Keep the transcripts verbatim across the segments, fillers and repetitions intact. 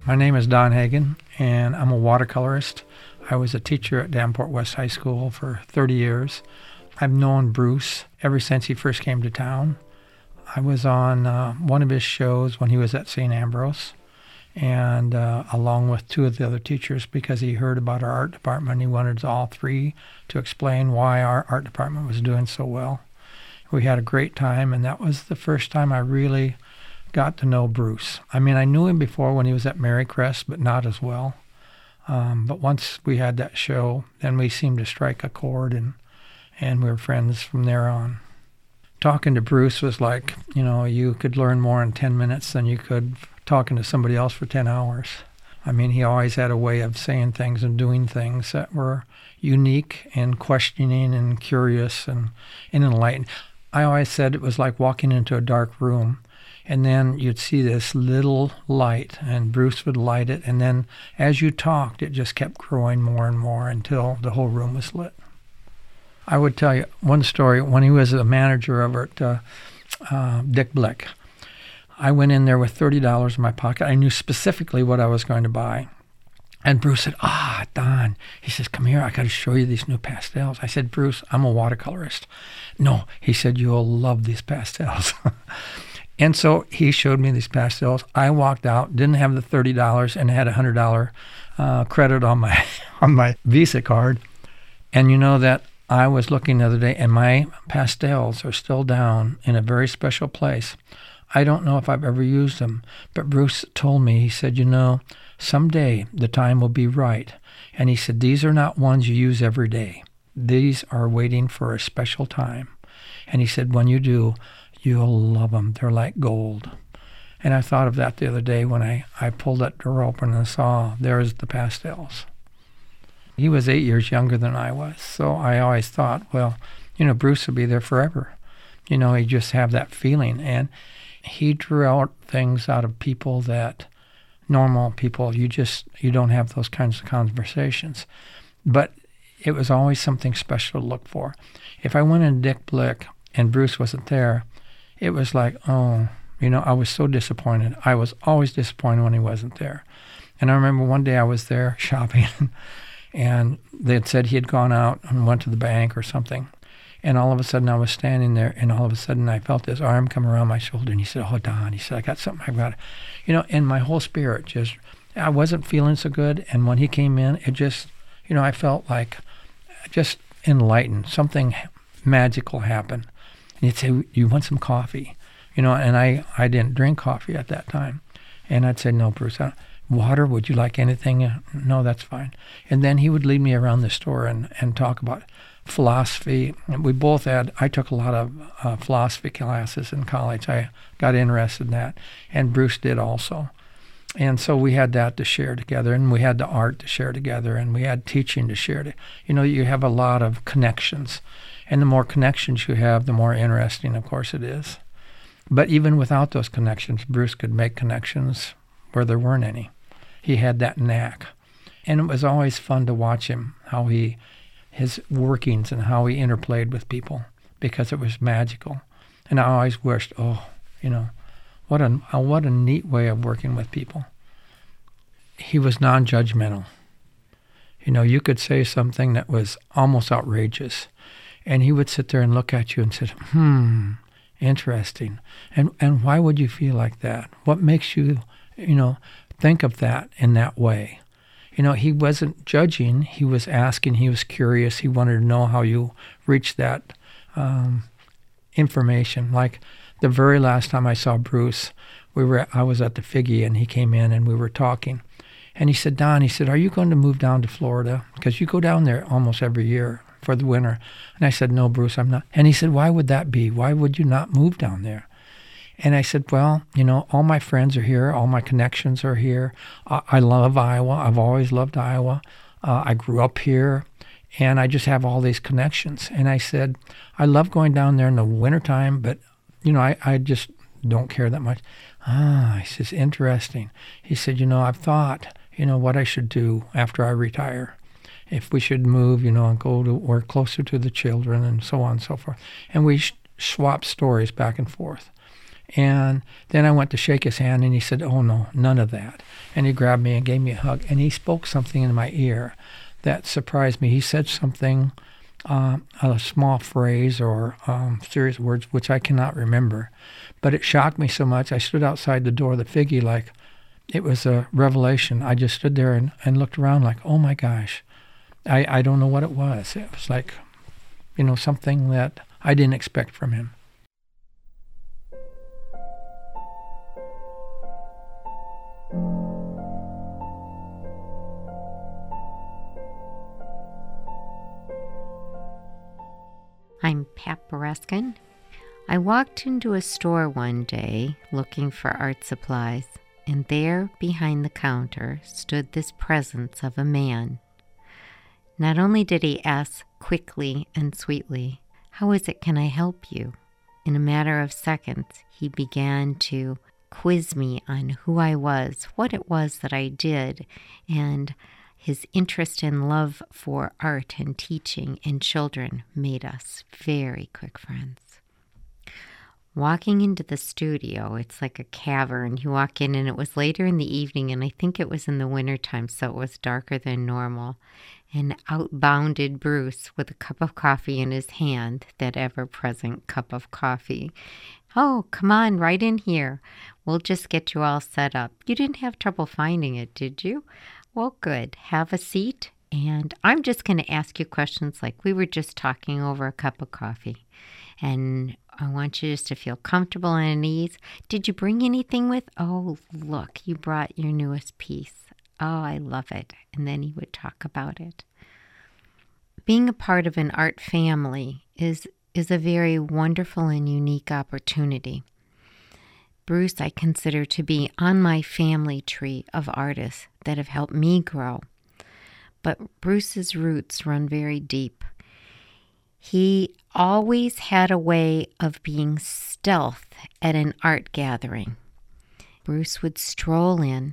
My name is Don Hagen, and I'm a watercolorist. I was a teacher at Davenport West High School for thirty years. I've known Bruce ever since he first came to town. I was on uh, one of his shows when he was at Saint Ambrose, and uh, along with two of the other teachers, because he heard about our art department. He wanted all three to explain why our art department was doing so well. We had a great time, and that was the first time I really got to know Bruce. I mean, I knew him before when he was at Marycrest, but not as well. Um, but once we had that show, then we seemed to strike a chord, and, and we were friends from there on. Talking to Bruce was like, you know, you could learn more in ten minutes than you could talking to somebody else for ten hours. I mean, he always had a way of saying things and doing things that were unique and questioning and curious and, and enlightened. I always said it was like walking into a dark room, and then you'd see this little light, and Bruce would light it, and then as you talked, it just kept growing more and more until the whole room was lit. I would tell you one story. When he was a manager over at uh, uh, Dick Blick, I went in there with thirty dollars in my pocket. I knew specifically what I was going to buy. And Bruce said, ah, Don, he says, come here, I got to show you these new pastels. I said, Bruce, I'm a watercolorist. No, he said, you'll love these pastels. And so he showed me these pastels. I walked out, didn't have the thirty dollars, and had a one hundred dollars uh, credit on my on my Visa card. And you know that I was looking the other day, and my pastels are still down in a very special place. I don't know if I've ever used them, but Bruce told me, he said, you know, someday the time will be right. And he said, these are not ones you use every day. These are waiting for a special time. And he said, when you do, you'll love them. They're like gold. And I thought of that the other day when I, I pulled that door open and saw there's the pastels. He was eight years younger than I was, so I always thought, well, you know, Bruce will be there forever. You know, he just have that feeling. And he drew out things out of people that normal people, you just, you don't have those kinds of conversations. But it was always something special to look for. If I went in Dick Blick and Bruce wasn't there, it was like, oh, you know, I was so disappointed. I was always disappointed when he wasn't there. And I remember one day I was there shopping, and they had said he had gone out and went to the bank or something. And all of a sudden I was standing there, and all of a sudden I felt this arm come around my shoulder, and he said, oh, Don, he said, I got something, I've got it. You know, and my whole spirit just, I wasn't feeling so good. And when he came in, it just, you know, I felt like just enlightened. Something magical happened. And he'd say, you want some coffee? You know, and I, I didn't drink coffee at that time. And I'd say, no, Bruce, I don't. Water, would you like anything? Uh, no, that's fine. And then he would lead me around the store and, and talk about philosophy. And we both had, I took a lot of uh, philosophy classes in college. I got interested in that. And Bruce did also. And so we had that to share together, and we had the art to share together, and we had teaching to share. To, you know, you have a lot of connections. And the more connections you have, the more interesting, of course, it is. But even without those connections, Bruce could make connections where there weren't any. He had that knack. And it was always fun to watch him, how he, his workings and how he interplayed with people, because it was magical. And I always wished, oh, you know, what a, what a neat way of working with people. He was non-judgmental. You know, you could say something that was almost outrageous, and he would sit there and look at you and say, hmm, interesting. And and why would you feel like that? What makes you, you know, think of that in that way? You know, he wasn't judging. He was asking. He was curious. He wanted to know how you reached that um, information. Like the very last time I saw Bruce, we were I was at the Figgy, and he came in, and we were talking. And he said, Don, he said, are you going to move down to Florida? Because you go down there almost every year for the winter. And I said, no, Bruce, I'm not. And he said, why would that be? Why would you not move down there? And I said, well, you know, all my friends are here. All my connections are here. I, I love Iowa. I've always loved Iowa. Uh, I grew up here, and I just have all these connections. And I said, I love going down there in the wintertime, but, you know, I, I just don't care that much. Ah, he says, interesting. He said, you know, I've thought, you know, what I should do after I retire. If we should move, you know, and go to work closer to the children and so on and so forth. And we sh- swapped stories back and forth. And then I went to shake his hand, and he said, "Oh, no, none of that." And he grabbed me and gave me a hug, and he spoke something in my ear that surprised me. He said something, uh, a small phrase or um, series of words, which I cannot remember. But it shocked me so much, I stood outside the door of the Figgy like it was a revelation. I just stood there and, and looked around like, oh my gosh, I, I don't know what it was. It was like, you know, something that I didn't expect from him. I'm Pat Bereskin. I walked into a store one day looking for art supplies, and there behind the counter stood this presence of a man. Not only did he ask quickly and sweetly, "How is it can I help you?" In a matter of seconds, he began to quiz me on who I was, what it was that I did, and his interest and love for art and teaching and children made us very quick friends. Walking into the studio, it's like a cavern. You walk in, and it was later in the evening, and I think it was in the wintertime, so it was darker than normal. And out bounded Bruce with a cup of coffee in his hand, that ever-present cup of coffee. "Oh, come on, right in here. We'll just get you all set up. You didn't have trouble finding it, did you? Well, good. Have a seat, and I'm just going to ask you questions like we were just talking over a cup of coffee. And I want you just to feel comfortable and at ease. Did you bring anything with? Oh, look, you brought your newest piece. Oh, I love it." And then he would talk about it. Being a part of an art family is, is a very wonderful and unique opportunity. Bruce, I consider to be on my family tree of artists that have helped me grow. But Bruce's roots run very deep. He always had a way of being stealth at an art gathering. Bruce would stroll in.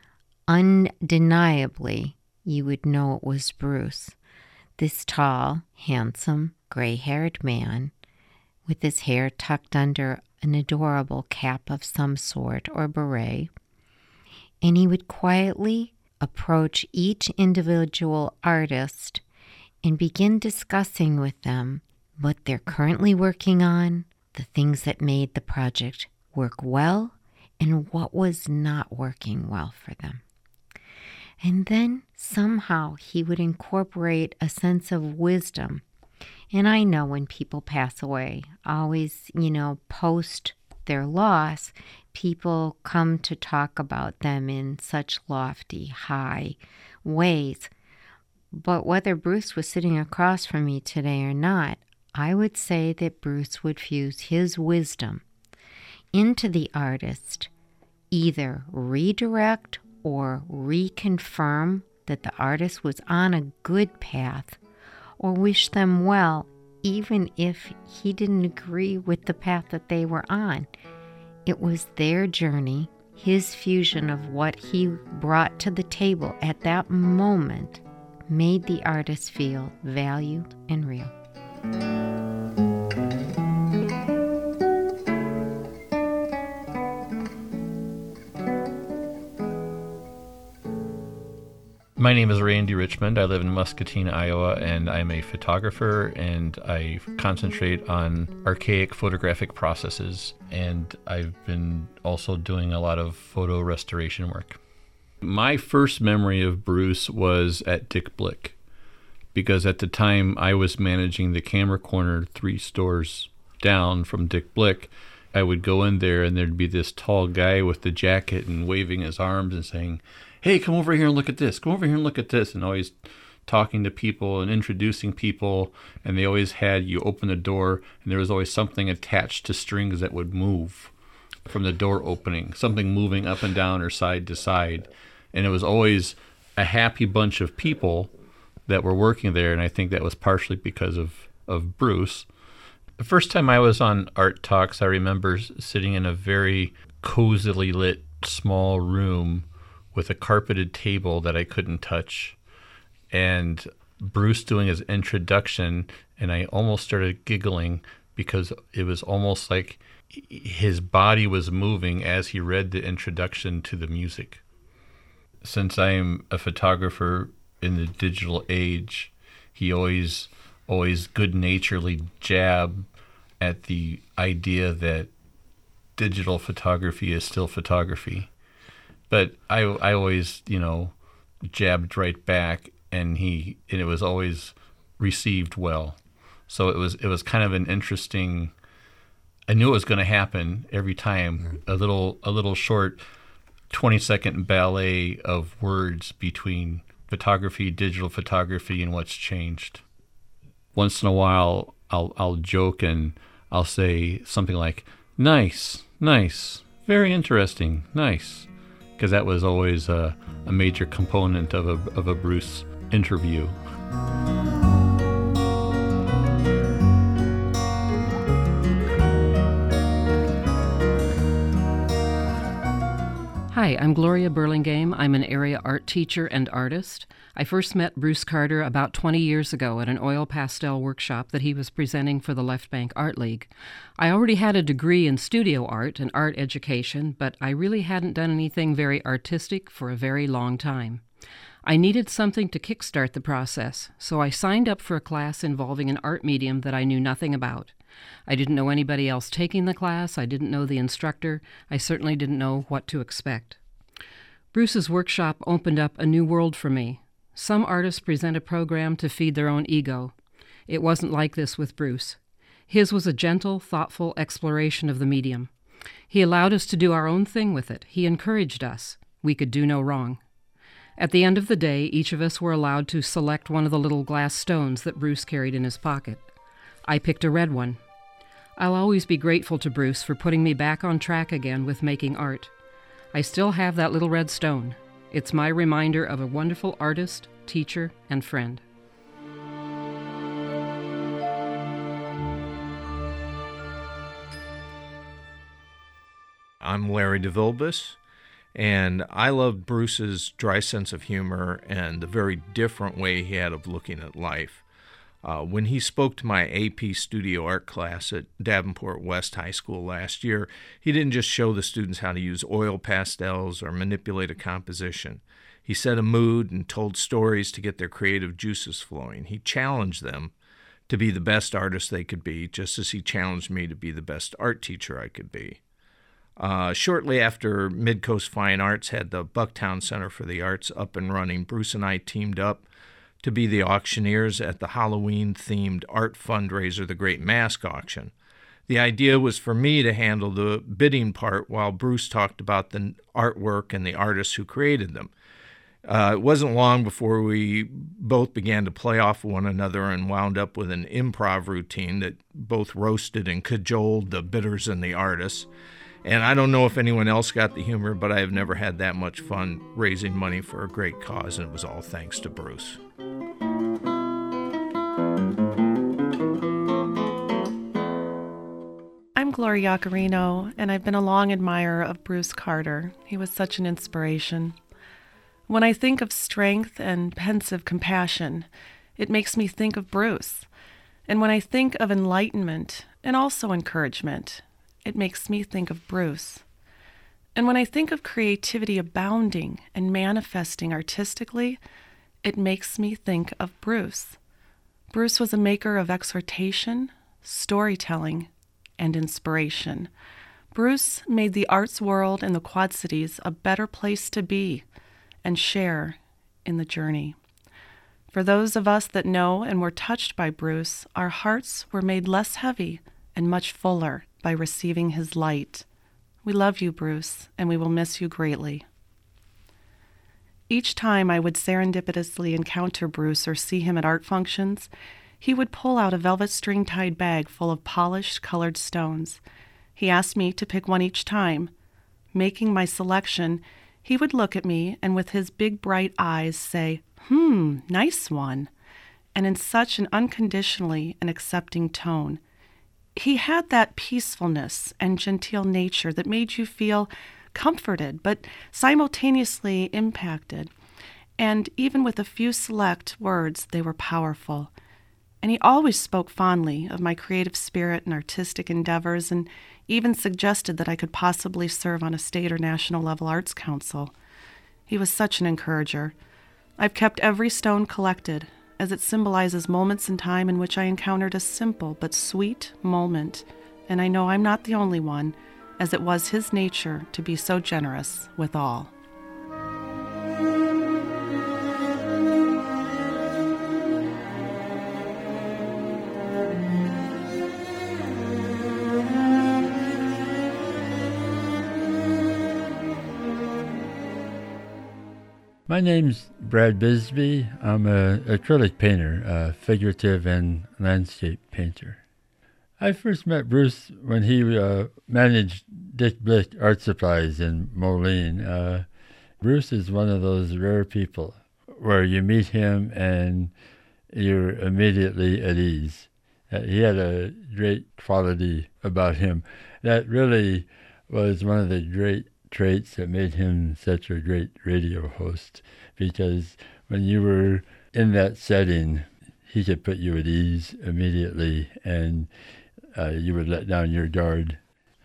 Undeniably, you would know it was Bruce. This tall, handsome, gray-haired man with his hair tucked under an adorable cap of some sort or beret. And he would quietly approach each individual artist and begin discussing with them what they're currently working on, the things that made the project work well, and what was not working well for them. And then somehow he would incorporate a sense of wisdom. And I know when people pass away, always, you know, post their loss, people come to talk about them in such lofty, high ways. But whether Bruce was sitting across from me today or not, I would say that Bruce would fuse his wisdom into the artist, either redirect or reconfirm that the artist was on a good path, or wish them well, even if he didn't agree with the path that they were on. It was their journey, his fusion of what he brought to the table at that moment made the artist feel valued and real. My name is Randy Richmond. I live in Muscatine, Iowa, and I'm a photographer, and I concentrate on archaic photographic processes, and I've been also doing a lot of photo restoration work. My first memory of Bruce was at Dick Blick, because at the time I was managing the Camera Corner three stores down from Dick Blick. I would go in there, and there'd be this tall guy with the jacket and waving his arms and saying, "Hey, come over here and look at this. Come over here and look at this." And always talking to people and introducing people. And they always had you open the door, and there was always something attached to strings that would move from the door opening, something moving up and down or side to side. And it was always a happy bunch of people that were working there. And I think that was partially because of, of Bruce. The first time I was on Art Talks, I remember sitting in a very cozily lit small room with a carpeted table that I couldn't touch, and Bruce doing his introduction, and I almost started giggling because it was almost like his body was moving as he read the introduction to the music. Since I am a photographer in the digital age, he always, always good-naturedly jabbed at the idea that digital photography is still photography. But I, I always, you know, jabbed right back, and he, and it was always received well. So it was, it was kind of an interesting. I knew it was going to happen every time. A little, a little short, twenty-second ballet of words between photography, digital photography, and what's changed. Once in a while, I'll, I'll joke and I'll say something like, "Nice, nice, very interesting, nice," because that was always a, a major component of a of a Bruce interview. Hi, I'm Gloria Burlingame. I'm an area art teacher and artist. I first met Bruce Carter about twenty years ago at an oil pastel workshop that he was presenting for the Left Bank Art League. I already had a degree in studio art and art education, but I really hadn't done anything very artistic for a very long time. I needed something to kickstart the process, so I signed up for a class involving an art medium that I knew nothing about. I didn't know anybody else taking the class. I didn't know the instructor. I certainly didn't know what to expect. Bruce's workshop opened up a new world for me. Some artists present a program to feed their own ego. It wasn't like this with Bruce. His was a gentle, thoughtful exploration of the medium. He allowed us to do our own thing with it. He encouraged us. We could do no wrong. At the end of the day, each of us were allowed to select one of the little glass stones that Bruce carried in his pocket. I picked a red one. I'll always be grateful to Bruce for putting me back on track again with making art. I still have that little red stone. It's my reminder of a wonderful artist, teacher, and friend. I'm Larry DeVilbus, and I love Bruce's dry sense of humor and the very different way he had of looking at life. Uh, when he spoke to my A P studio art class at Davenport West High School last year, he didn't just show the students how to use oil pastels or manipulate a composition. He set a mood and told stories to get their creative juices flowing. He challenged them to be the best artist they could be, just as he challenged me to be the best art teacher I could be. Uh, shortly after Midcoast Fine Arts had the Bucktown Center for the Arts up and running, Bruce and I teamed up to be the auctioneers at the Halloween-themed art fundraiser, the Great Mask Auction. The idea was for me to handle the bidding part while Bruce talked about the artwork and the artists who created them. Uh, it wasn't long before we both began to play off one another and wound up with an improv routine that both roasted and cajoled the bidders and the artists. And I don't know if anyone else got the humor, but I have never had that much fun raising money for a great cause, and it was all thanks to Bruce. I'm Gloria Yaccarino, and I've been a long admirer of Bruce Carter. He was such an inspiration. When I think of strength and pensive compassion, it makes me think of Bruce. And when I think of enlightenment and also encouragement, it makes me think of Bruce. And when I think of creativity abounding and manifesting artistically, it makes me think of Bruce. Bruce was a maker of exhortation, storytelling, and inspiration. Bruce made the arts world and the Quad Cities a better place to be and share in the journey. For those of us that know and were touched by Bruce, our hearts were made less heavy and much fuller by receiving his light. We love you, Bruce, and we will miss you greatly. Each time I would serendipitously encounter Bruce or see him at art functions, he would pull out a velvet string-tied bag full of polished, colored stones. He asked me to pick one each time. Making my selection, he would look at me and with his big, bright eyes say, "Hmm, nice one," and in such an unconditionally and accepting tone. He had that peacefulness and genteel nature that made you feel comforted, but simultaneously impacted. And even with a few select words, they were powerful. and he always spoke fondly of my creative spirit and artistic endeavors, and even suggested that I could possibly serve on a state or national level arts council. He was such an encourager. I've kept every stone collected, as it symbolizes moments in time in which I encountered a simple but sweet moment, and I know I'm not the only one, as it was his nature to be so generous with all. My name's Brad Bisbee. I'm an acrylic painter, a figurative and landscape painter. I first met Bruce when he uh, managed Dick Blick Art Supplies in Moline. Uh, Bruce is one of those rare people where you meet him and you're immediately at ease. Uh, he had a great quality about him that really was one of the great traits that made him such a great radio host, because when you were in that setting, he could put you at ease immediately, and uh, you would let down your guard.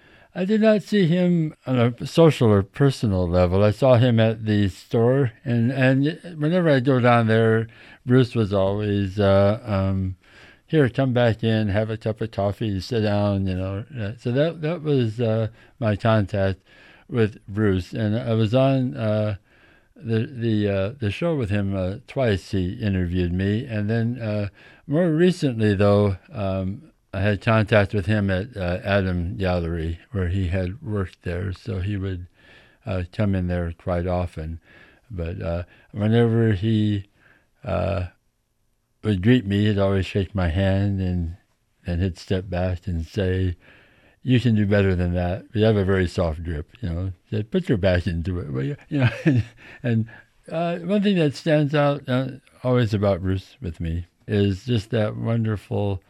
I did not see him on a social or personal level. I saw him at the store, and, and whenever I go down there, Bruce was always, uh, um, here, come back in, have a cup of coffee, sit down, you know. So that, that was uh, my contact with Bruce, and I was on uh, the the uh, the show with him uh, twice. He interviewed me, and then uh, more recently, though, um, I had contact with him at uh, Adam Gallery, where he had worked there, so he would uh, come in there quite often. But uh, whenever he uh, would greet me, he'd always shake my hand, and then he'd step back and say, "You can do better than that. You have a very soft grip, you know. So put your back into it, will you?" You know, and, and uh, one thing that stands out uh, always about Bruce with me is just that wonderful,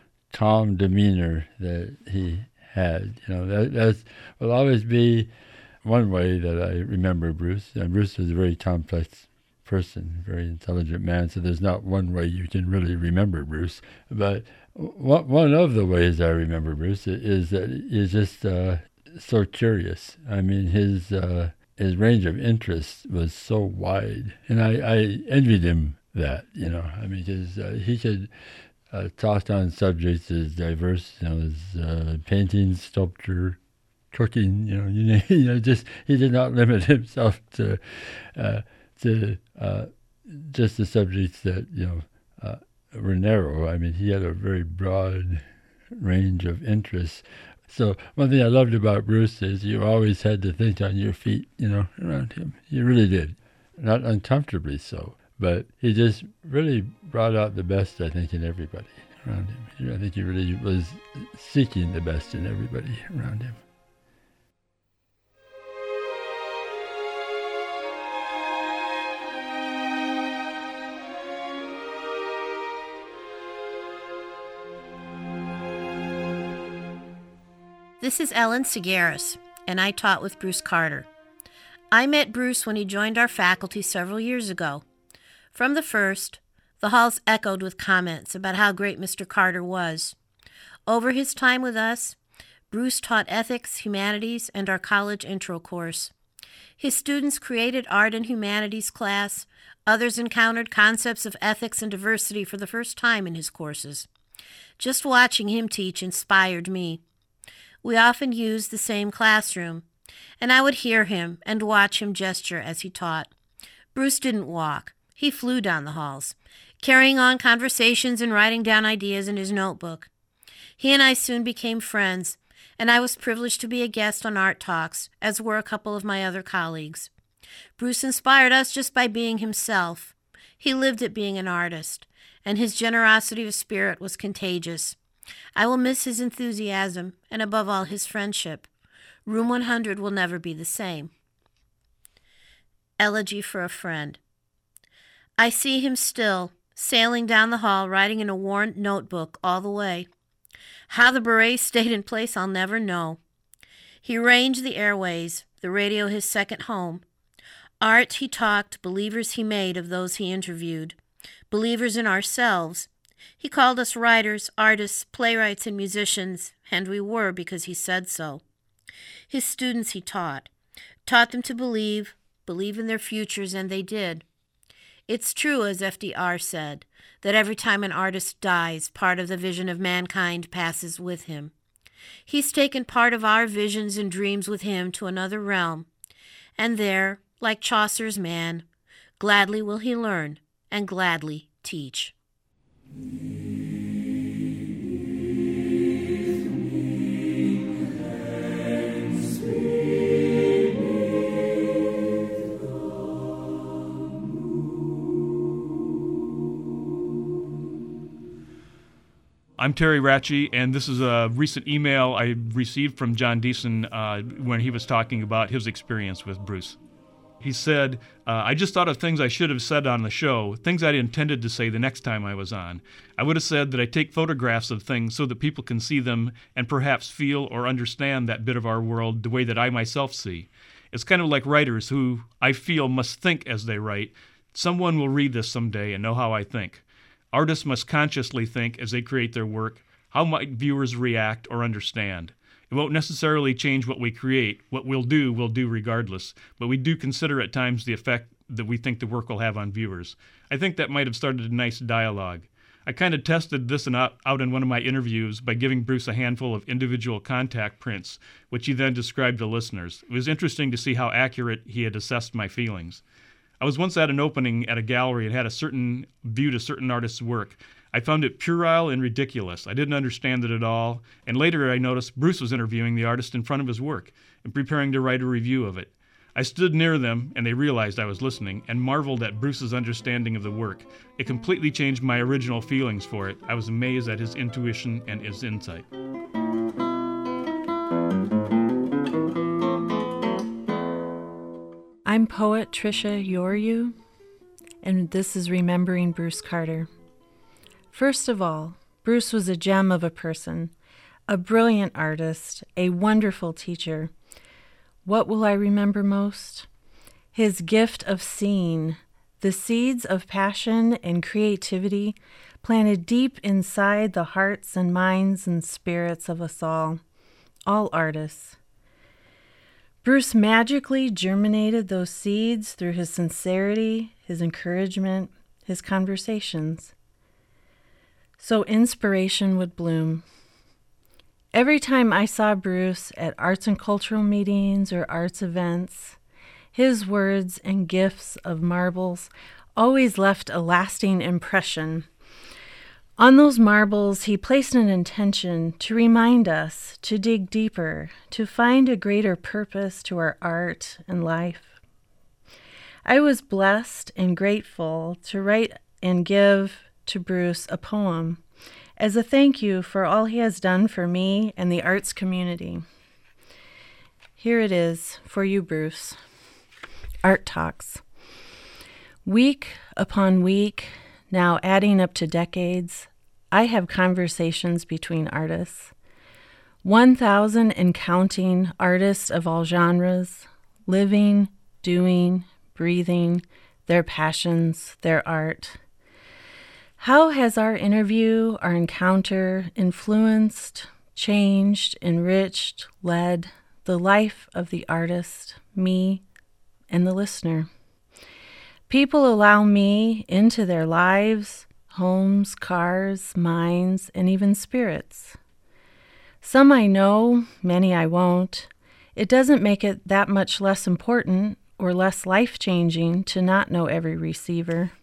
calm demeanor that he had. You know, that that's, will always be one way that I remember Bruce. And Bruce was a very complex person, very intelligent man, so there's not one way you can really remember Bruce. But one of the ways I remember Bruce is that he's just uh, so curious. I mean, his uh, his range of interest was so wide, and I, I envied him that, you know. I mean, because uh, he could uh, talk on subjects as diverse, you know, as uh, painting, sculpture, cooking, you know, you know, you know, just he did not limit himself to uh, to uh, just the subjects that, you know, uh, were narrow. I mean, he had a very broad range of interests. So one thing I loved about Bruce is you always had to think on your feet, you know, around him. You really did. Not uncomfortably so, but he just really brought out the best, I think, in everybody around him. I think he really was seeking the best in everybody around him. This is Ellen Segaris, and I taught with Bruce Carter. I met Bruce when he joined our faculty several years ago. From the first, the halls echoed with comments about how great Mister Carter was. Over his time with us, Bruce taught ethics, humanities, and our college intro course. His students created art and humanities class. Others encountered concepts of ethics and diversity for the first time in his courses. Just watching him teach inspired me. We often used the same classroom, and I would hear him and watch him gesture as he taught. Bruce didn't walk. He flew down the halls, carrying on conversations and writing down ideas in his notebook. He and I soon became friends, and I was privileged to be a guest on Art Talks, as were a couple of my other colleagues. Bruce inspired us just by being himself. He lived at being an artist, and his generosity of spirit was contagious. I will miss his enthusiasm, and above all, his friendship. Room one hundred will never be the same. Elegy for a Friend. I see him still, sailing down the hall, writing in a worn notebook all the way. How the beret stayed in place, I'll never know. He ranged the airways, the radio his second home. Art he talked, believers he made of those he interviewed. Believers in ourselves. He called us writers, artists, playwrights, and musicians, and we were because he said so. His students he taught, taught them to believe, believe in their futures, and they did. It's true, as F D R said, that every time an artist dies, part of the vision of mankind passes with him. He's taken part of our visions and dreams with him to another realm, and there, like Chaucer's man, gladly will he learn and gladly teach. I'm Terry Ratchey, and this is a recent email I received from John Deason uh, when he was talking about his experience with Bruce. He said, uh, I just thought of things I should have said on the show, things I'd intended to say the next time I was on. I would have said that I take photographs of things so that people can see them and perhaps feel or understand that bit of our world the way that I myself see. It's kind of like writers who, I feel, must think as they write. Someone will read this someday and know how I think. Artists must consciously think as they create their work, how might viewers react or understand? It won't necessarily change what we create. What we'll do, we'll do regardless. But we do consider at times the effect that we think the work will have on viewers. I think that might have started a nice dialogue. I kind of tested this out, out in one of my interviews by giving Bruce a handful of individual contact prints, which he then described to listeners. It was interesting to see how accurate he had assessed my feelings. I was once at an opening at a gallery and had a certain view to certain artists' work. I found it puerile and ridiculous. I didn't understand it at all, and later I noticed Bruce was interviewing the artist in front of his work and preparing to write a review of it. I stood near them, and they realized I was listening, and marveled at Bruce's understanding of the work. It completely changed my original feelings for it. I was amazed at his intuition and his insight. I'm poet Tricia Yoryu, and this is Remembering Bruce Carter. First of all, Bruce was a gem of a person, a brilliant artist, a wonderful teacher. What will I remember most? His gift of seeing, the seeds of passion and creativity planted deep inside the hearts and minds and spirits of us all, all artists. Bruce magically germinated those seeds through his sincerity, his encouragement, his conversations. So inspiration would bloom. Every time I saw Bruce at arts and cultural meetings or arts events, his words and gifts of marbles always left a lasting impression. On those marbles, he placed an intention to remind us to dig deeper, to find a greater purpose to our art and life. I was blessed and grateful to write and give to Bruce a poem as a thank you for all he has done for me and the arts community. Here it is for you, Bruce. Art Talks. Week upon week, now adding up to decades, I have conversations between artists. one thousand and counting artists of all genres, living, doing, breathing, their passions, their art. How has our interview, our encounter, influenced, changed, enriched, led the life of the artist, me, and the listener? People allow me into their lives, homes, cars, minds, and even spirits. Some I know, many I won't. It doesn't make it that much less important or less life-changing to not know every receiver.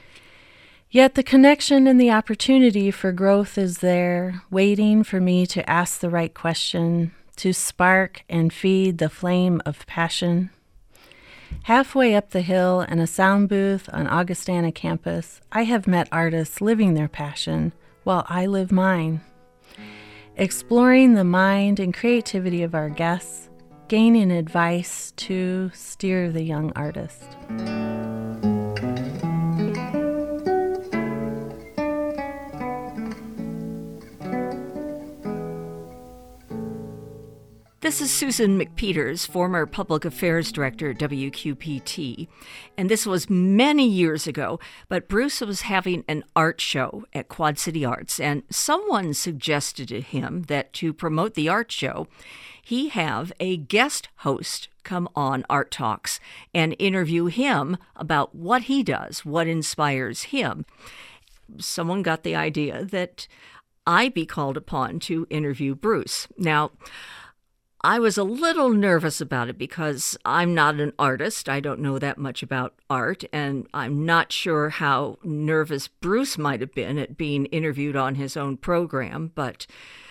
Yet the connection and the opportunity for growth is there, waiting for me to ask the right question, to spark and feed the flame of passion. Halfway up the hill in a sound booth on Augustana campus, I have met artists living their passion while I live mine. Exploring the mind and creativity of our guests, gaining advice to steer the young artist. The this is Susan McPeters, former Public Affairs Director at W Q P T. And this was many years ago, but Bruce was having an art show at Quad City Arts, and someone suggested to him that to promote the art show, he have a guest host come on Art Talks and interview him about what he does, what inspires him. Someone got the idea that I be called upon to interview Bruce. Now, I was a little nervous about it because I'm not an artist. I don't know that much about art, and I'm not sure how nervous Bruce might have been at being interviewed on his own program, but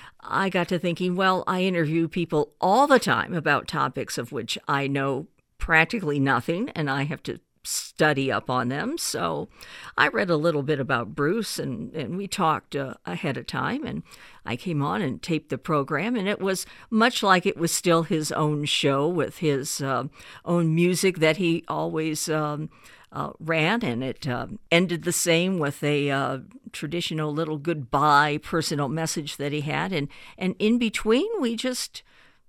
I got to thinking, well, I interview people all the time about topics of which I know practically nothing, and I have to study up on them. So I read a little bit about Bruce, and, and we talked uh, ahead of time, and I came on and taped the program, and it was much like it was still his own show with his uh, own music that he always um, uh, ran, and it uh, ended the same with a uh, traditional little goodbye personal message that he had, and, and in between we just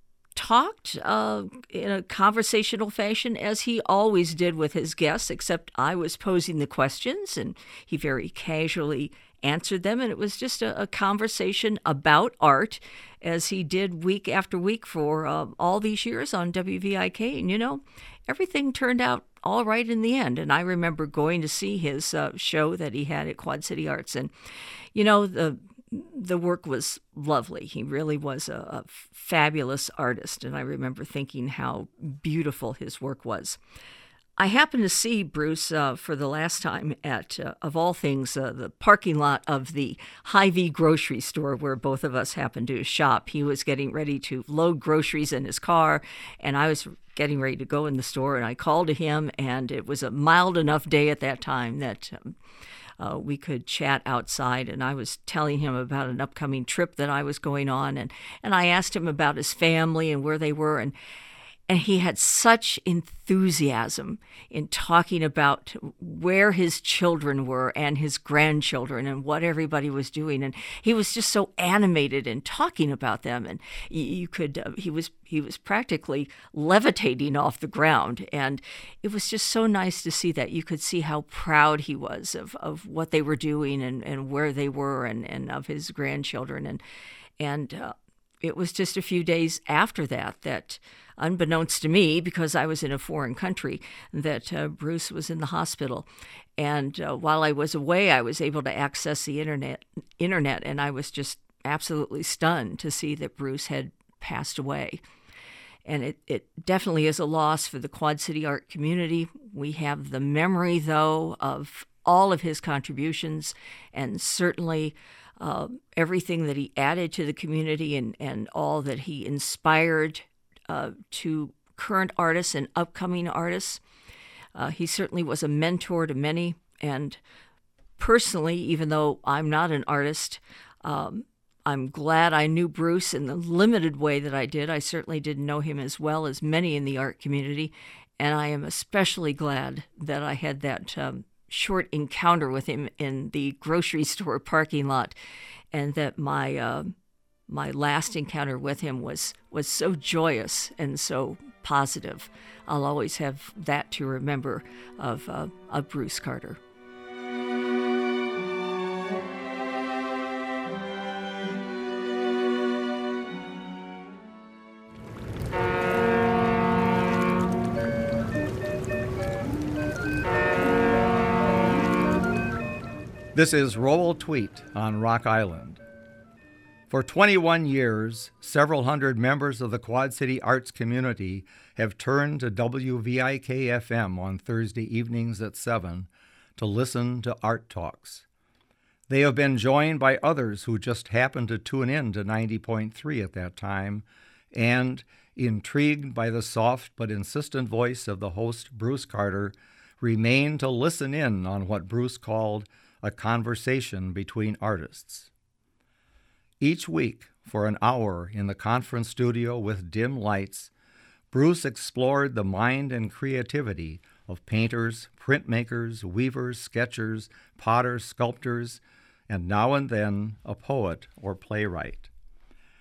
talked uh, in a conversational fashion, as he always did with his guests, except I was posing the questions and he very casually answered them, and it was just a, a conversation about art, as he did week after week for uh, all these years on W V I K. And you know, everything turned out all right in the end, and I remember going to see his uh, show that he had at Quad City Arts, and you know, the The work was lovely. He really was a, a fabulous artist, and I remember thinking how beautiful his work was. I happened to see Bruce uh, for the last time at, uh, of all things, uh, the parking lot of the Hy-Vee grocery store where both of us happened to shop. He was getting ready to load groceries in his car, and I was getting ready to go in the store, and I called to him, and it was a mild enough day at that time that Um, Uh, we could chat outside, and I was telling him about an upcoming trip that I was going on, and, and I asked him about his family and where they were, and and he had such enthusiasm in talking about where his children were and his grandchildren and what everybody was doing, and he was just so animated in talking about them, and you, you could uh, he was he was practically levitating off the ground, and it was just so nice to see that. You could see how proud he was of, of what they were doing and, and where they were, and, and of his grandchildren, and and uh, it was just a few days after that that, unbeknownst to me, because I was in a foreign country, that uh, Bruce was in the hospital. And uh, while I was away, I was able to access the internet, internet, and I was just absolutely stunned to see that Bruce had passed away. And it, it definitely is a loss for the Quad City art community. We have the memory, though, of all of his contributions, and certainly uh, everything that he added to the community, and, and all that he inspired uh, to current artists and upcoming artists. Uh, he certainly was a mentor to many, and personally, even though I'm not an artist, um, I'm glad I knew Bruce in the limited way that I did. I certainly didn't know him as well as many in the art community, and I am especially glad that I had that um, short encounter with him in the grocery store parking lot, and that my uh, my last encounter with him was was so joyous and so positive. I'll always have that to remember of uh, of Bruce Carter. This is Rowell Tweet on Rock Island. For twenty-one years, several hundred members of the Quad City arts community have turned to W V I K F M on Thursday evenings at seven to listen to Art Talks. They have been joined by others who just happened to tune in to ninety point three at that time, and, intrigued by the soft but insistent voice of the host Bruce Carter, remain to listen in on what Bruce called a conversation between artists. Each week, for an hour in the conference studio with dim lights, Bruce explored the mind and creativity of painters, printmakers, weavers, sketchers, potters, sculptors, and now and then a poet or playwright.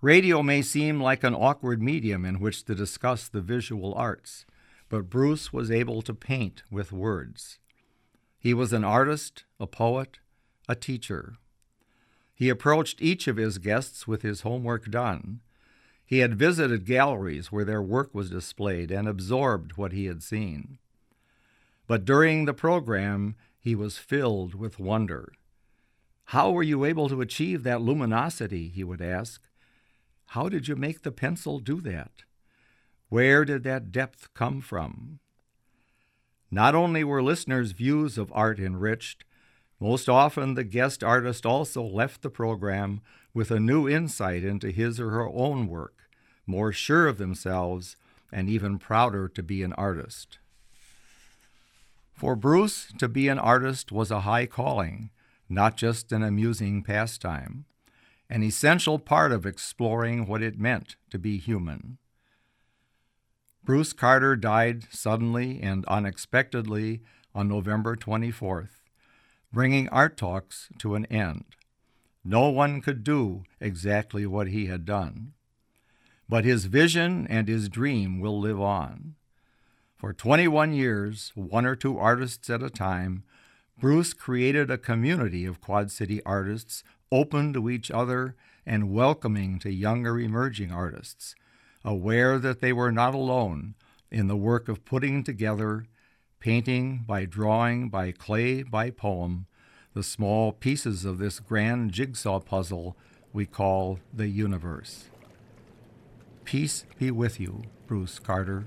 Radio may seem like an awkward medium in which to discuss the visual arts, but Bruce was able to paint with words. He was an artist, a poet, a teacher. He approached each of his guests with his homework done. He had visited galleries where their work was displayed and absorbed what he had seen. But during the program, he was filled with wonder. "How were you able to achieve that luminosity?" he would ask. "How did you make the pencil do that? Where did that depth come from?" Not only were listeners' views of art enriched, most often the guest artist also left the program with a new insight into his or her own work, more sure of themselves and even prouder to be an artist. For Bruce, to be an artist was a high calling, not just an amusing pastime, an essential part of exploring what it meant to be human. Bruce Carter died suddenly and unexpectedly on November twenty-fourth, bringing Art Talks to an end. No one could do exactly what he had done. But his vision and his dream will live on. For twenty-one years, one or two artists at a time, Bruce created a community of Quad City artists open to each other and welcoming to younger emerging artists, aware that they were not alone in the work of putting together, painting by drawing, by clay, by poem, the small pieces of this grand jigsaw puzzle we call the universe. Peace be with you, Bruce Carter.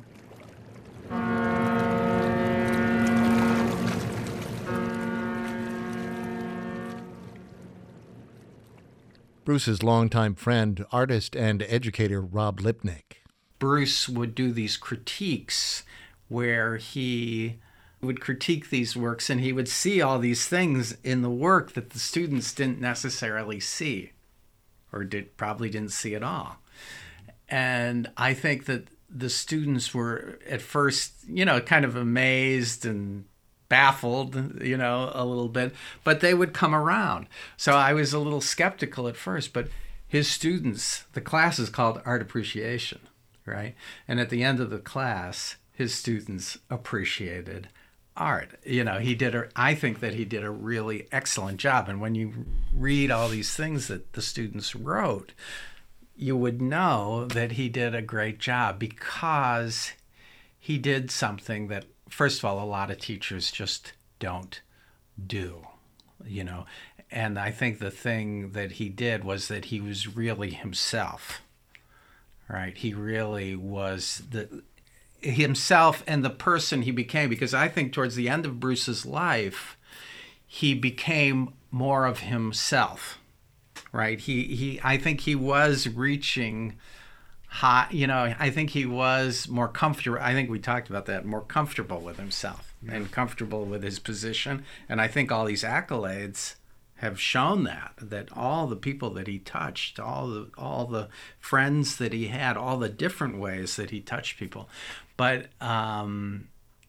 Bruce's longtime friend, artist and educator Rob Lipnick. Bruce would do these critiques where he would critique these works and he would see all these things in the work that the students didn't necessarily see or did probably didn't see at all. And I think that the students were at first, you know, kind of amazed and baffled, you know, a little bit, but they would come around. So I was a little skeptical at first, but his students, the class is called Art Appreciation, right? And at the end of the class, his students appreciated art. You know, he did a, I think that he did a really excellent job. And when you read all these things that the students wrote, you would know that he did a great job because he did something that, first of all, a lot of teachers just don't do, you know. And I think the thing that he did was that he was really himself, right? He really was the himself and the person he became, because I think towards the end of Bruce's life, he became more of himself. Right. He, he, I think he was reaching high, you know, I think he was more comfortable. I think we talked about that, more comfortable with himself and comfortable with his position. And I think all these accolades have shown that, that all the people that he touched, all the, all the friends that he had, all the different ways that he touched people. But, um,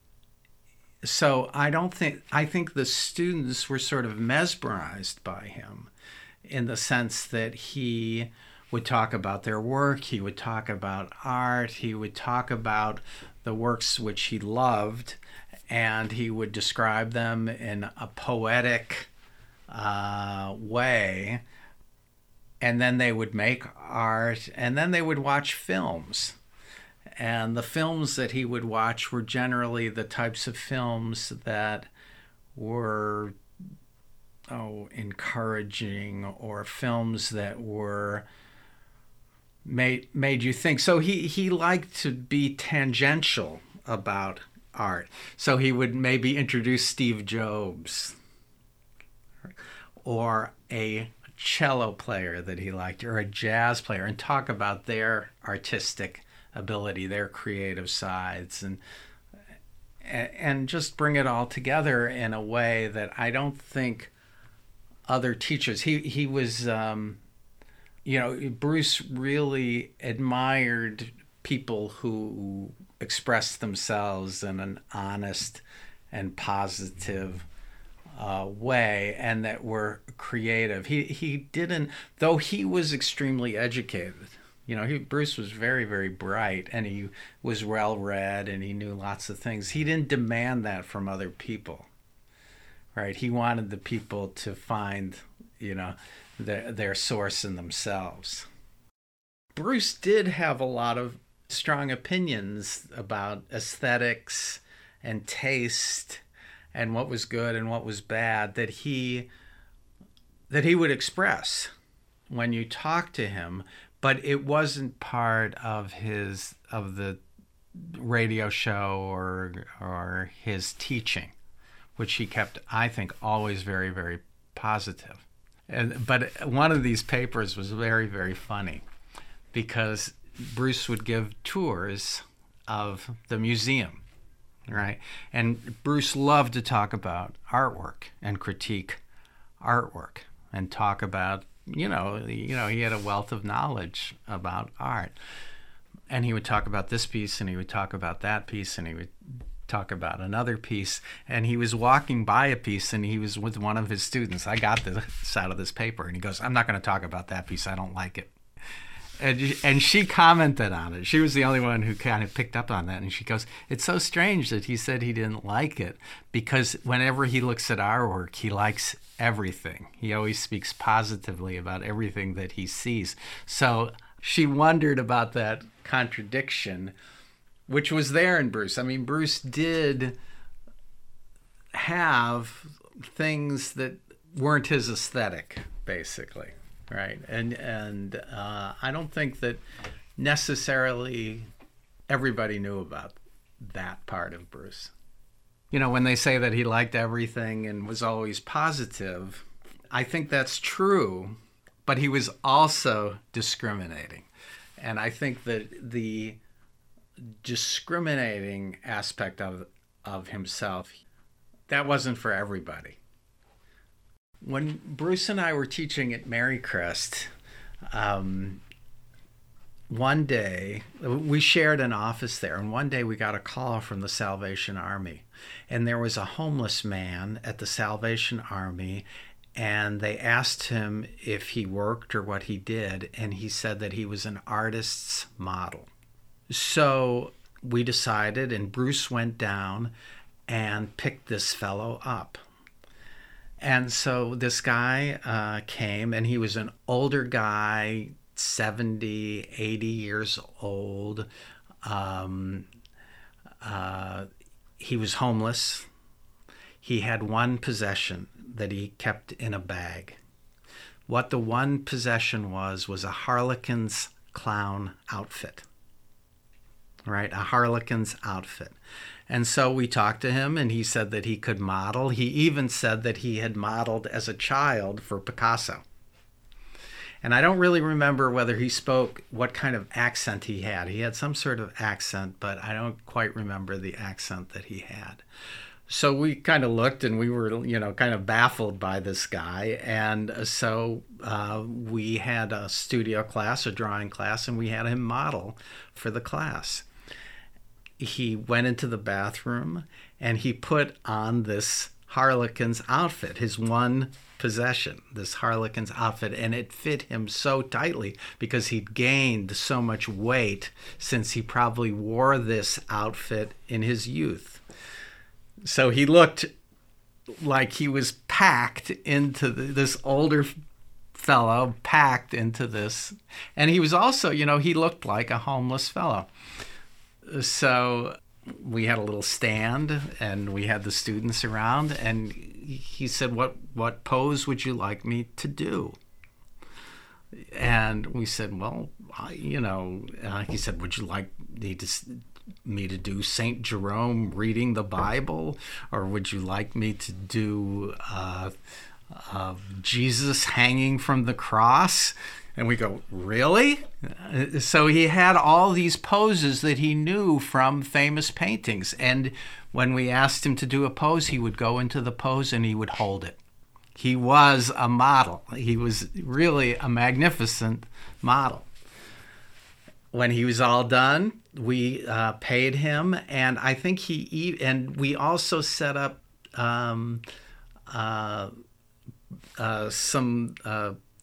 so I don't think, I think the students were sort of mesmerized by him, in the sense that he would talk about their work, he would talk about art, he would talk about the works which he loved, and he would describe them in a poetic uh, way. And then they would make art, and then they would watch films. And the films that he would watch were generally the types of films that were oh, encouraging, or films that were made made you think. So he, he liked to be tangential about art. So he would maybe introduce Steve Jobs or a cello player that he liked, or a jazz player, and talk about their artistic ability, their creative sides, and and just bring it all together in a way that I don't think other teachers, he he was, um, you know, Bruce really admired people who expressed themselves in an honest and positive uh, way, and that were creative. He he didn't, though he was extremely educated, You know, he, Bruce was very, very bright, and he was well-read, and he knew lots of things. He didn't demand that from other people, right? He wanted the people to find, you know, their, their source in themselves. Bruce did have a lot of strong opinions about aesthetics and taste and what was good and what was bad that he that he would express when you talk to him, but it wasn't part of his of the radio show or or his teaching, which he kept, I think, always very, very positive. And but one of these papers was very, very funny because Bruce would give tours of the museum, right? And Bruce loved to talk about artwork and critique artwork and talk about, you know, you know, he had a wealth of knowledge about art. And he would talk about this piece and he would talk about that piece and he would talk about another piece. And he was walking by a piece and he was with one of his students. I got this out of this paper, and he goes, "I'm not going to talk about that piece. I don't like it." And, and she commented on it. She was the only one who kind of picked up on that. And she goes, "It's so strange that he said he didn't like it, because whenever he looks at our work, he likes everything. He always speaks positively about everything that he sees." So she wondered about that contradiction, which was there in Bruce. I mean, Bruce did have things that weren't his aesthetic, basically. Right. And and uh, I don't think that necessarily everybody knew about that part of Bruce. You know, when they say that he liked everything and was always positive, I think that's true, but he was also discriminating. And I think that the discriminating aspect of of himself, that wasn't for everybody. When Bruce and I were teaching at Marycrest, um, one day, we shared an office there, and one day we got a call from the Salvation Army. And there was a homeless man at the Salvation Army, and they asked him if he worked or what he did, and he said that he was an artist's model. So we decided, and Bruce went down and picked this fellow up. And so this guy uh, came, and he was an older guy, seventy, eighty years old. Um, uh, he was homeless. He had one possession that he kept in a bag. What the one possession was, was a Harlequin's clown outfit, right? A Harlequin's outfit. And so we talked to him, and he said that he could model. He even said that he had modeled as a child for Picasso. And I don't really remember whether he spoke, what kind of accent he had. He had some sort of accent, but I don't quite remember the accent that he had. So we kind of looked, and we were, you know, kind of baffled by this guy. And so uh, we had a studio class, a drawing class, and we had him model for the class. He went into the bathroom and he put on this Harlequin's outfit, his one possession, this Harlequin's outfit, and it fit him so tightly because he'd gained so much weight since he probably wore this outfit in his youth. So he looked like he was packed into the, this older fellow, packed into this. And he was also, you know, he looked like a homeless fellow. So we had a little stand, and we had the students around, and he said, what what pose would you like me to do? And we said, well, I, you know, uh, he said, would you like me to, me to do Saint Jerome reading the Bible, or would you like me to do uh, uh, Jesus hanging from the cross? And we go, really? So he had all these poses that he knew from famous paintings. And when we asked him to do a pose, he would go into the pose and he would hold it. He was a model. He was really a magnificent model. When he was all done, we uh, paid him. And I think he, e- and we also set up um, uh, uh, some... Uh,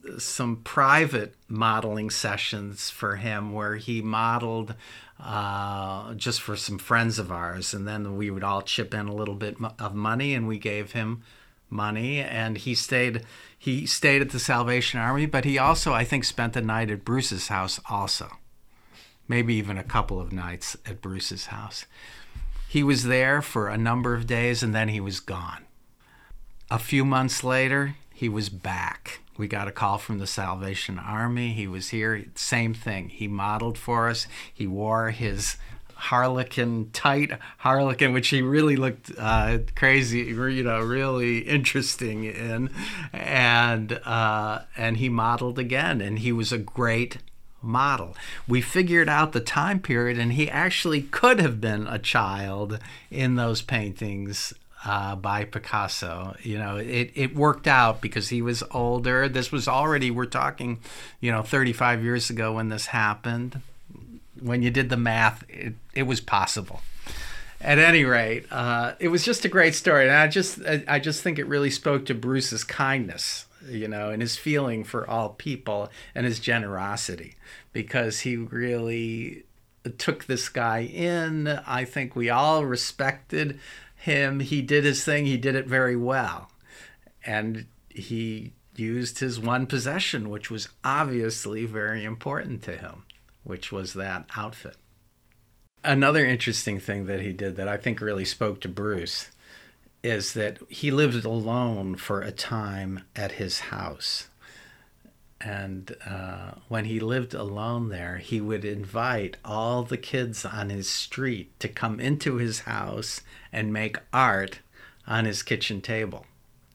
some private modeling sessions for him where he modeled uh, just for some friends of ours, and then we would all chip in a little bit of money, and we gave him money, and he stayed he stayed at the Salvation Army, but he also, I think, spent the night at Bruce's house also, maybe even a couple of nights at Bruce's house. He was there for a number of days, and then he was gone. A few months later, he was back. We got a call from the Salvation Army. He was here. Same thing. He modeled for us. He wore his harlequin, tight harlequin, which he really looked uh, crazy, you know, really interesting in. And, uh, and he modeled again, and he was a great model. We figured out the time period, and he actually could have been a child in those paintings uh, by Picasso. You know, it, it worked out because he was older. This was already, we're talking, you know, thirty-five years ago when this happened. When you did the math, it, it was possible. At any rate, uh, it was just a great story. And I just, I, I just think it really spoke to Bruce's kindness, you know, and his feeling for all people and his generosity, because he really took this guy in. I think we all respected him. He did his thing. He did it very well. And he used his one possession, which was obviously very important to him, which was that outfit. Another interesting thing that he did that I think really spoke to Bruce is that he lived alone for a time at his house. And uh, when he lived alone there, he would invite all the kids on his street to come into his house and make art on his kitchen table.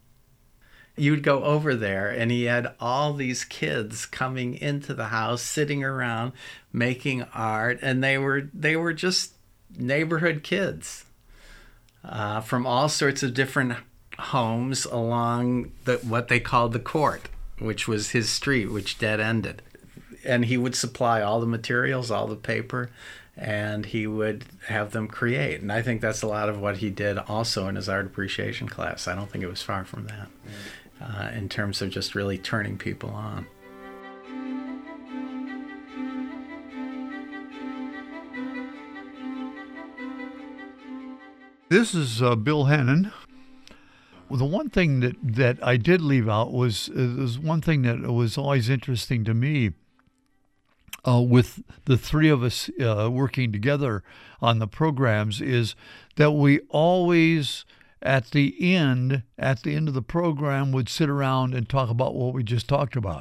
You would go over there, and he had all these kids coming into the house, sitting around, making art, and they were they were just neighborhood kids uh, from all sorts of different homes along the, what they called the court, which was his street, which dead-ended. And he would supply all the materials, all the paper, and he would have them create. And I think that's a lot of what he did also in his art appreciation class. I don't think it was far from that. Mm. Uh, in terms of just really turning people on. This is uh, Bill Hennon. Well, the one thing that, that I did leave out was, uh, was one thing that was always interesting to me uh, with the three of us uh, working together on the programs is that we always at the end, at the end of the program, would sit around and talk about what we just talked about,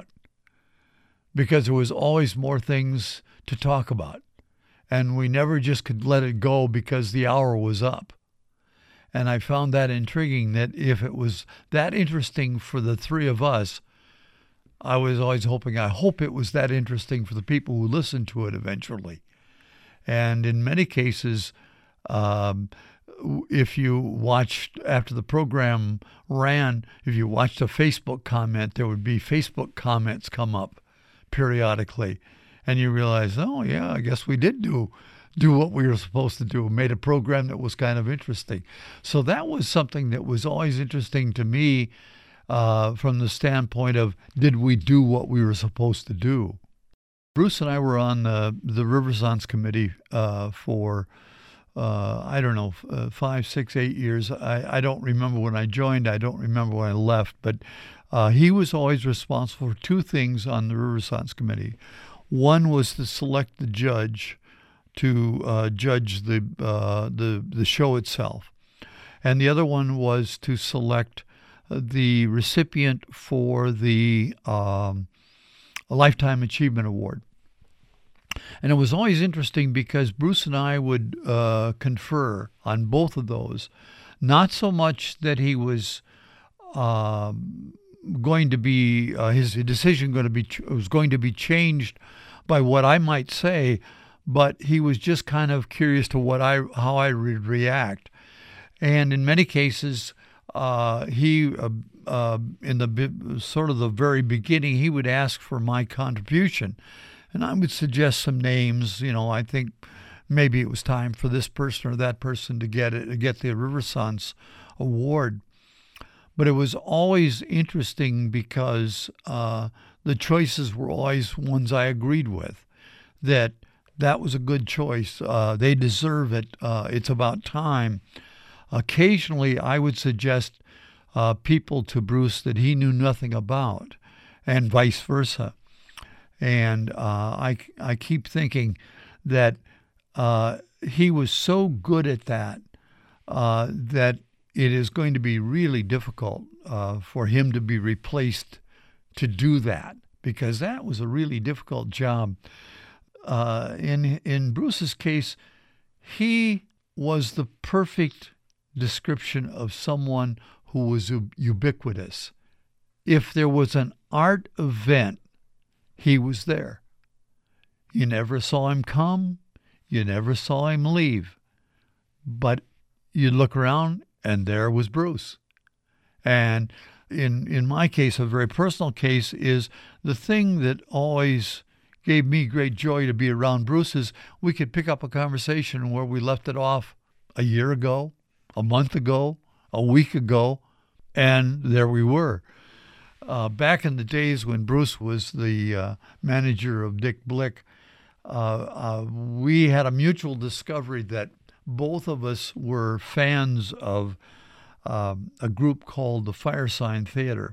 because there was always more things to talk about, and we never just could let it go because the hour was up. And I found that intriguing, that if it was that interesting for the three of us, I was always hoping, I hope it was that interesting for the people who listened to it eventually. And in many cases, um, if you watched, after the program ran, if you watched a Facebook comment, there would be Facebook comments come up periodically. And you realize, oh, yeah, I guess we did do do what we were supposed to do, made a program that was kind of interesting. So that was something that was always interesting to me uh, from the standpoint of, did we do what we were supposed to do? Bruce and I were on the, the Riversons committee uh, for Uh, I don't know, uh, five, six, eight years. I, I don't remember when I joined. I don't remember when I left. But uh, he was always responsible for two things on the Riversons committee. One was to select the judge to uh, judge the, uh, the the show itself, and the other one was to select the recipient for the um, Lifetime Achievement Award. And it was always interesting because Bruce and I would uh, confer on both of those. Not so much that he was uh, going to be, uh, his decision going to be was going to be changed by what I might say, but he was just kind of curious to what I how I would react. And in many cases, uh, he uh, uh, in the sort of the very beginning, he would ask for my contribution. And I would suggest some names. You know, I think maybe it was time for this person or that person to get it, to get the Riversons award. But it was always interesting because uh, the choices were always ones I agreed with, that that was a good choice. Uh, they deserve it. Uh, it's about time. Occasionally, I would suggest uh, people to Bruce that he knew nothing about, and vice versa. And uh, I, I keep thinking that uh, he was so good at that uh, that it is going to be really difficult uh, for him to be replaced to do that, because that was a really difficult job. Uh, in in Bruce's case, he was the perfect description of someone who was ubiquitous. If there was an art event, he was there. You never saw him come, you never saw him leave, but you'd look around and there was Bruce. And in in my case, a very personal case, is the thing that always gave me great joy to be around Bruce is we could pick up a conversation where we left it off a year ago, a month ago, a week ago, and there we were. Uh, back in the days when Bruce was the uh, manager of Dick Blick, uh, uh, we had a mutual discovery that both of us were fans of uh, a group called the Firesign Theater.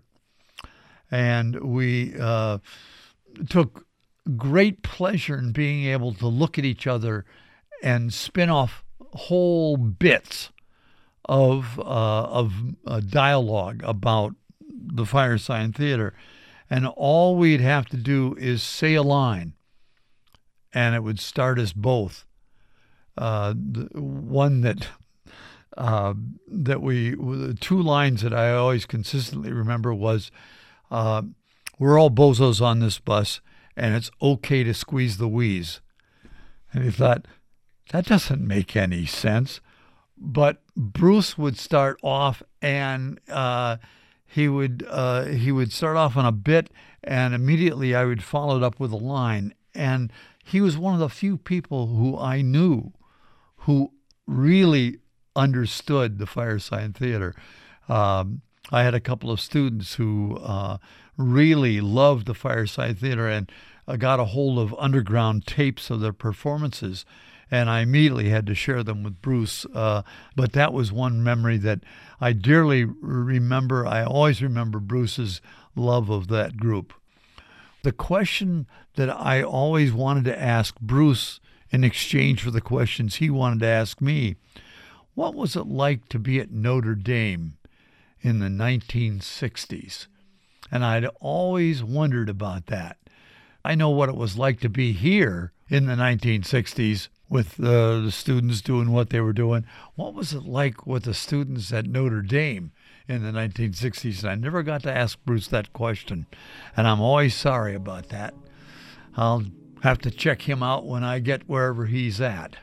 And we uh, took great pleasure in being able to look at each other and spin off whole bits of uh, of uh, dialogue about the Firesign Theater, and all we'd have to do is say a line, and it would start us both. Uh, the one that uh, that we the two lines that I always consistently remember was, uh, "We're all bozos on this bus, and it's okay to squeeze the wheeze." And he thought, that doesn't make any sense. But Bruce would start off, and uh, he would uh, he would start off on a bit, and immediately I would follow it up with a line. And he was one of the few people who I knew who really understood the Firesign Theater. Um, I had a couple of students who uh, really loved the Firesign Theater and uh, got a hold of underground tapes of their performances, and I immediately had to share them with Bruce. Uh, but that was one memory that I dearly remember. I always remember Bruce's love of that group. The question that I always wanted to ask Bruce in exchange for the questions he wanted to ask me, what was it like to be at Notre Dame in the nineteen sixties? And I'd always wondered about that. I know what it was like to be here in the nineteen sixties with uh, the students doing what they were doing. What was it like with the students at Notre Dame in the nineteen sixties? And I never got to ask Bruce that question, and I'm always sorry about that. I'll have to check him out when I get wherever he's at.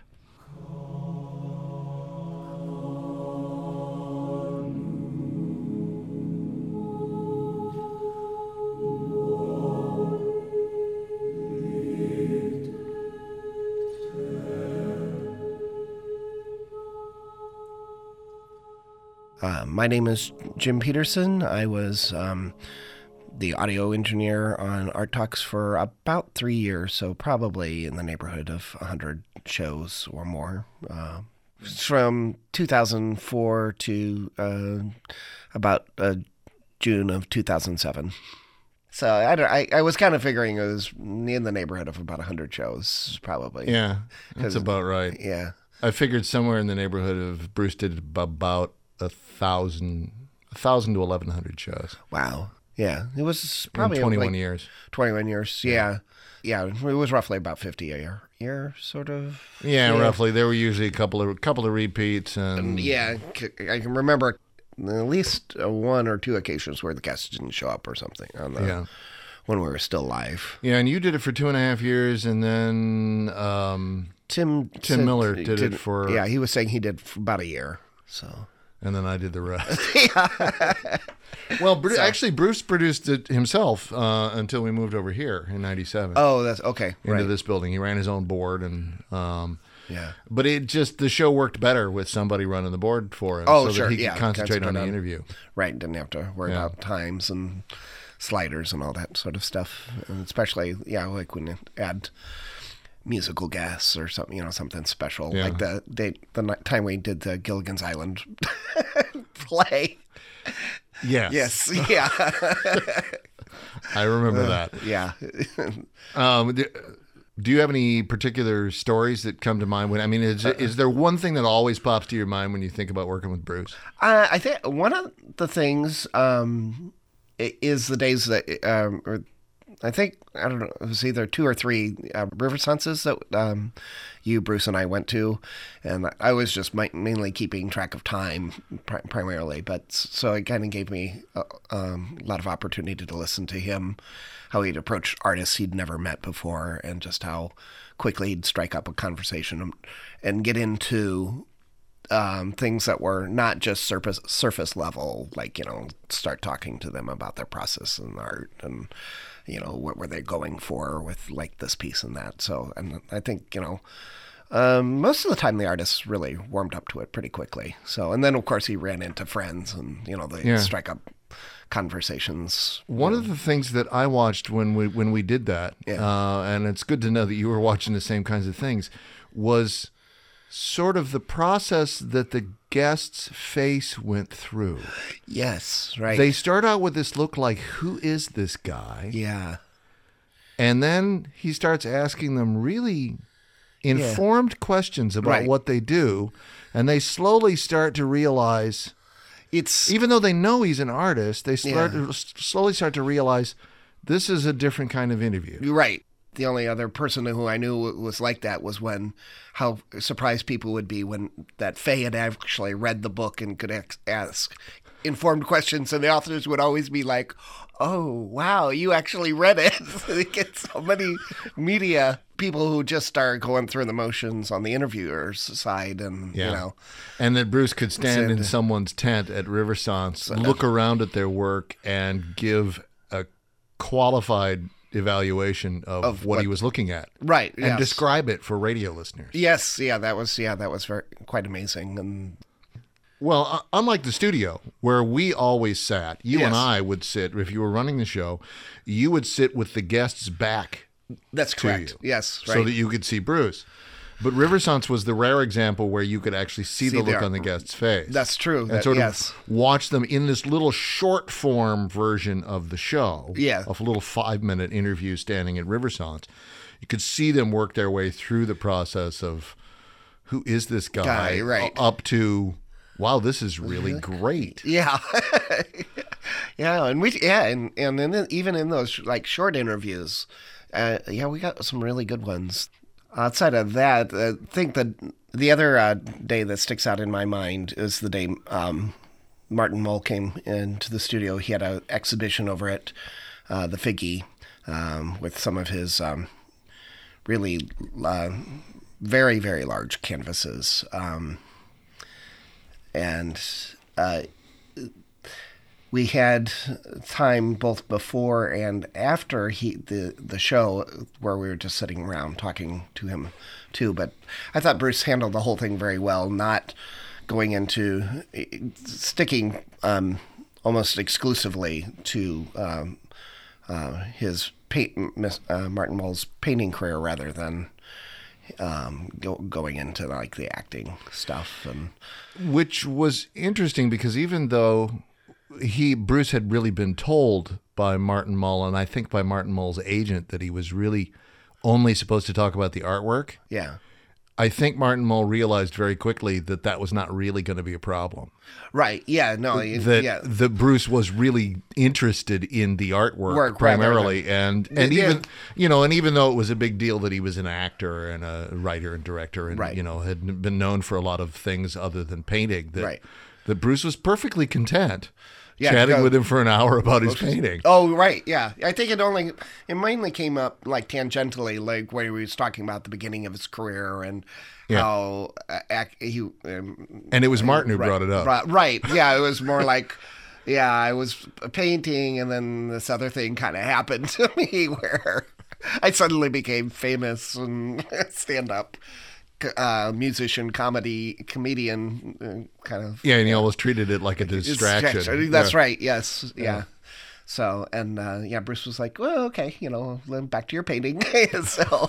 Uh, my name is Jim Peterson. I was um, the audio engineer on Art Talks for about three years, so probably in the neighborhood of one hundred shows or more. Uh, from two thousand four to uh, about uh, June of two thousand seven. So I, don't, I I was kind of figuring it was in the neighborhood of about one hundred shows, probably. Yeah, that's about right. Yeah. I figured somewhere in the neighborhood of Bruce did about a thousand, a thousand to eleven hundred shows. Wow. Yeah, it was probably in twenty-one like years. Twenty-one years. Yeah. yeah, yeah. It was roughly about fifty a year, year sort of. Yeah, yeah, roughly. There were usually a couple of couple of repeats, and yeah, I can remember at least one or two occasions where the cast didn't show up or something on the yeah. when we were still live. Yeah, and you did it for two and a half years, and then um, Tim Tim said, Miller did, did it for yeah. He was saying he did for about a year. So. And then I did the rest. Well, Bru- so. actually, Bruce produced it himself uh, until we moved over here in ninety-seven. Oh, that's okay. Into right. this building. He ran his own board. and um, yeah. But it just, the show worked better with somebody running the board for him. Oh, so sure. that he yeah. could concentrate on the on, interview. Right. Didn't have to worry yeah. about times and sliders and all that sort of stuff, and especially yeah, like when you add musical guests or something, you know, something special, Yeah. like the day the ni- time we did the Gilligan's Island play. Yes. Yes. Yeah. I remember Uh, that. Yeah. um, do, do you have any particular stories that come to mind? When I mean, is, is there one thing that always pops to your mind when you think about working with Bruce? Uh, I think one of the things um, i- is the days that, um, or I think, I don't know, it was either two or three uh, river senses that um, you, Bruce, and I went to. And I was just mi- mainly keeping track of time pri- primarily. But s- so it kind of gave me a, um, a lot of opportunity to listen to him, how he'd approach artists he'd never met before, and just how quickly he'd strike up a conversation and, and get into um, things that were not just surface surface level, like, you know, start talking to them about their process and art and, you know, what were they going for with like this piece and that. So, and I think, you know, um, most of the time the artists really warmed up to it pretty quickly. So, and then of course he ran into friends and, you know, they Yeah. strike up conversations. One of the things that I watched when we when we did that, uh, and it's good to know that you were watching the same kinds of things, was sort of the process that the guest's face went through. Yes, right. They start out with this look like, who is this guy? Yeah. And then he starts asking them really informed questions about Right. what they do, and they slowly start to realize it's even though they know he's an artist, they start Yeah. to slowly start to realize this is a different kind of interview. You're right. The only other person who I knew was like that was when how surprised people would be when that Faye had actually read the book and could ex- ask informed questions, and the authors would always be like, "Oh, wow, you actually read it." They get so many media people who just start going through the motions on the interviewer's side, and Yeah. you know, And that Bruce could stand in Send- someone's tent at Riversance, look around at their work, and give a qualified evaluation of, Of what, he what- was looking at. Right, And yes. describe it for radio listeners. yes, yeah, that was yeah, that was very quite amazing, and Well, uh, unlike the studio, where we always sat, you and Yes. I would sit, if you were running the show, you would sit with the guest's back that's to correct. you. Yes, right. So that you could see Bruce. But Riversance was the rare example where you could actually see, See the the look art. on the guest's face. That's true. And That- sort yes. of watch them in this little short form version of the show. Yeah. Of a little five minute interview standing at Riversance. You could see them work their way through the process of who is this guy, Guy, right. up to, wow, this is really great. Yeah. Yeah, and we yeah, and and then even in those like short interviews, uh, yeah, we got some really good ones. Outside of that, I think that the other uh, day that sticks out in my mind is the day um, Martin Mull came into the studio. He had an exhibition over at uh, the Figgy um, with some of his um, really uh, very very large canvases, um, and. Uh, we had time both before and after he the the show where we were just sitting around talking to him too. But I thought Bruce handled the whole thing very well, not going into sticking um, almost exclusively to um, uh, his paint, uh, Martin Mull's painting career rather than um, go, going into like the acting stuff, and Which was interesting because even though he Bruce had really been told by Martin Mull, and I think by Martin Mull's agent, that he was really only supposed to talk about the artwork. Yeah. I think Martin Mull realized very quickly that that was not really going to be a problem. Right. Yeah. No. That yeah. that Bruce was really interested in the artwork Work, primarily, right, right, right. and and Yeah. even you know, and even though it was a big deal that he was an actor and a writer and director, and Right. you know had been known for a lot of things other than painting, that Right. that Bruce was perfectly content. Yeah, chatting go- with him for an hour about his painting. Oh, right, yeah. I think it only it mainly came up like tangentially, like when he was talking about the beginning of his career and Yeah. how uh, ac- he. Um, And it was Martin who right, brought it up. Right, right. Yeah, it was more like, yeah, I was painting, and then this other thing kind of happened to me where I suddenly became famous and stand up. Uh, musician, comedy, comedian, uh, kind of. Yeah, and he always treated it like a distraction. That's Yeah. right. Yes. Yeah. So, and uh, yeah, Bruce was like, well, okay, you know, back to your painting. So,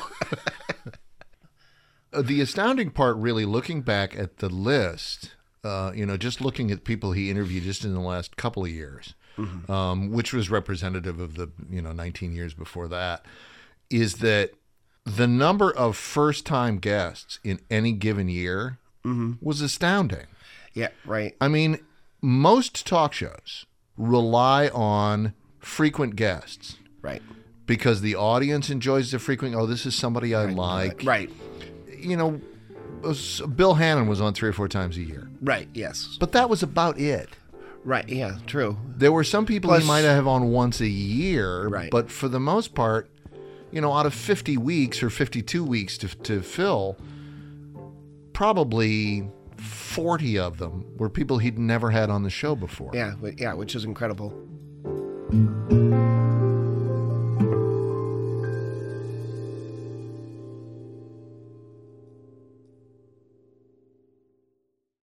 the astounding part, really, looking back at the list, uh, you know, just looking at people he interviewed just in the last couple of years, mm-hmm. um, which was representative of the, you know, nineteen years before that, is that the number of first-time guests in any given year mm-hmm. was astounding. Yeah, right. I mean, most talk shows rely on frequent guests. Right. Because the audience enjoys the frequent, oh, this is somebody I right. like. Right. You know, Bill Hannon was on three or four times a year. Right, yes. But that was about it. Right, yeah, true. There were some people Plus, he might have on once a year, right. but for the most part, you know, out of fifty weeks or fifty-two weeks to, to fill, probably forty of them were people he'd never had on the show before. Yeah, yeah, which is incredible.